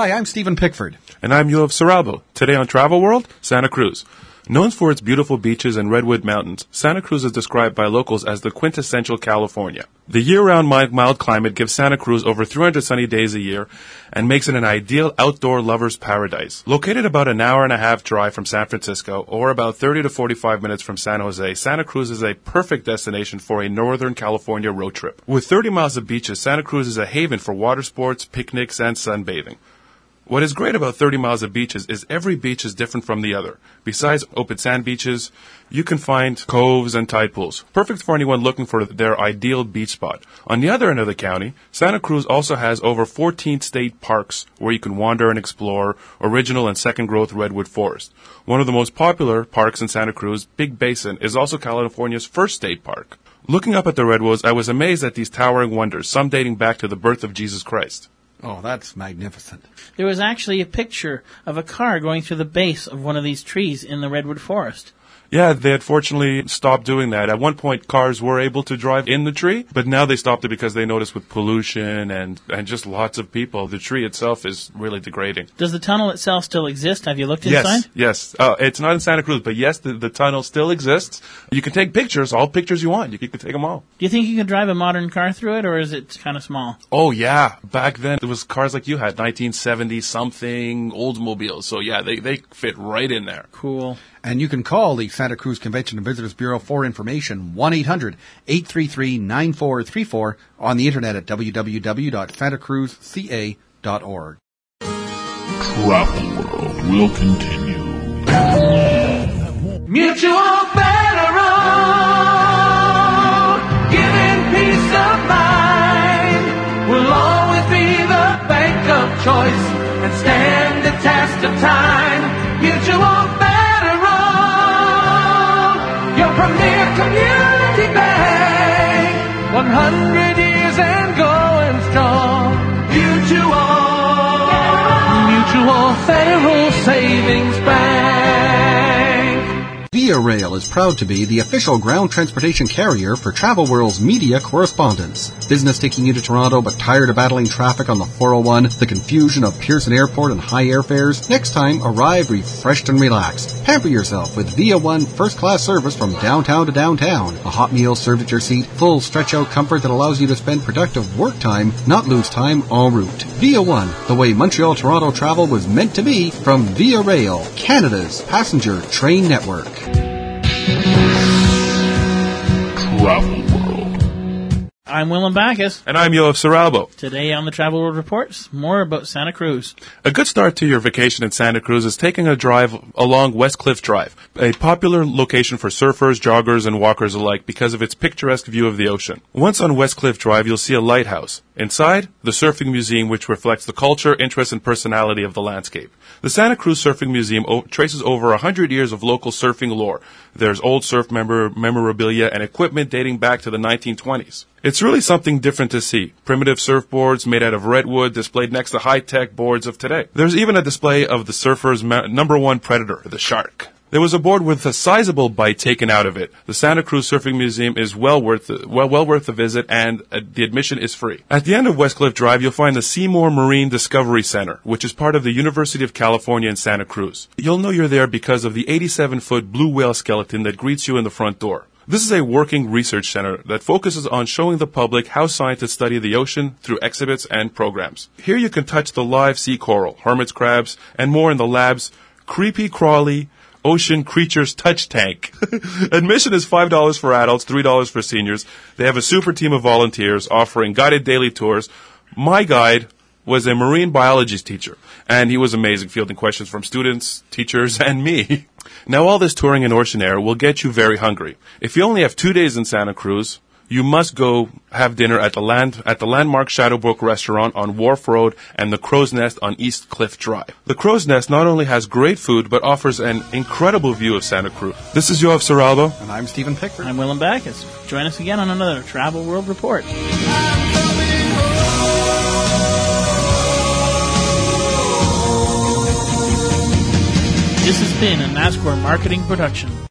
Hi, I'm Stephen Pickford. And I'm Yoav Saralbo. Today on Travel World, Santa Cruz. Known for its beautiful beaches and redwood mountains, Santa Cruz is described by locals as the quintessential California. The year-round mild climate gives Santa Cruz over 300 sunny days a year and makes it an ideal outdoor lover's paradise. Located about an hour and a half drive from San Francisco or about 30 to 45 minutes from San Jose, Santa Cruz is a perfect destination for a Northern California road trip. With 30 miles of beaches, Santa Cruz is a haven for water sports, picnics, and sunbathing. What is great about 30 miles of beaches is every beach is different from the other. Besides open sand beaches, you can find coves and tide pools, perfect for anyone looking for their ideal beach spot. On the other end of the county, Santa Cruz also has over 14 state parks where you can wander and explore original and second-growth redwood forest. One of the most popular parks in Santa Cruz, Big Basin, is also California's first state park. Looking up at the redwoods, I was amazed at these towering wonders, some dating back to the birth of Jesus Christ. Oh, that's magnificent. There was actually a picture of a car going through the base of one of these trees in the redwood forest. Yeah, they had fortunately stopped doing that. At one point, cars were able to drive in the tree, but now they stopped it because they noticed with pollution and just lots of people, the tree itself is really degrading. Does the tunnel itself still exist? Have you looked inside? Yes. It's not in Santa Cruz, but yes, the tunnel still exists. You can take pictures, all pictures you want. You can take them all. Do you think you could drive a modern car through it, or is it kind of small? Oh, yeah. Back then, it was cars like you had, 1970-something Oldsmobiles. So, yeah, they fit right in there. Cool. And you can call the Santa Cruz Convention and Visitors Bureau for information, 1-800-833-9434, on the internet at www.santacruzca.org. Travel World will continue. Mutual Federal, giving peace of mind, will always be the bank of choice and stand the test of time. Mutual Premier Community Bank, 100 years and going strong. Mutual Federal Savings Bank. Via Rail is proud to be the official ground transportation carrier for Travel World's media correspondence. Business taking you to Toronto but tired of battling traffic on the 401, the confusion of Pearson Airport and high airfares? Next time, arrive refreshed and relaxed. Pamper yourself with Via One first-class service from downtown to downtown. A hot meal served at your seat, full stretch-out comfort that allows you to spend productive work time, not lose time en route. Via One, the way Montreal-Toronto travel was meant to be, from Via Rail, Canada's passenger train network. Travel World. I'm Willem Backus. And I'm Yoav Saralbo. Today on the Travel World Reports, more about Santa Cruz. A good start to your vacation in Santa Cruz is taking a drive along West Cliff Drive, a popular location for surfers, joggers, and walkers alike because of its picturesque view of the ocean. Once on West Cliff Drive, you'll see a lighthouse. Inside, the Surfing Museum, which reflects the culture, interest, and personality of the landscape. The Santa Cruz Surfing Museum traces over 100 years of local surfing lore. There's old surf memorabilia and equipment dating back to the 1920s. It's really something different to see. Primitive surfboards made out of redwood displayed next to high-tech boards of today. There's even a display of the surfer's number one predator, the shark. There was a board with a sizable bite taken out of it. The Santa Cruz Surfing Museum is well worth the visit, and the admission is free. At the end of West Cliff Drive, you'll find the Seymour Marine Discovery Center, which is part of the University of California in Santa Cruz. You'll know you're there because of the 87-foot blue whale skeleton that greets you in the front door. This is a working research center that focuses on showing the public how scientists study the ocean through exhibits and programs. Here you can touch the live sea coral, hermit's crabs, and more in the lab's creepy crawly Ocean Creatures Touch Tank. Admission is $5 for adults, $3 for seniors. They have a super team of volunteers offering guided daily tours. My guide was a marine biology teacher, and he was amazing, fielding questions from students, teachers, and me. Now, all this touring in ocean air will get you very hungry. If you only have 2 days in Santa Cruz, you must go have dinner at the landmark Shadowbrook restaurant on Wharf Road and the Crow's Nest on East Cliff Drive. The Crow's Nest not only has great food, but offers an incredible view of Santa Cruz. This is Yoav Saralbo. And I'm Stephen Pickford. I'm Willem Backus. Join us again on another Travel World Report. This has been a NASCAR marketing production.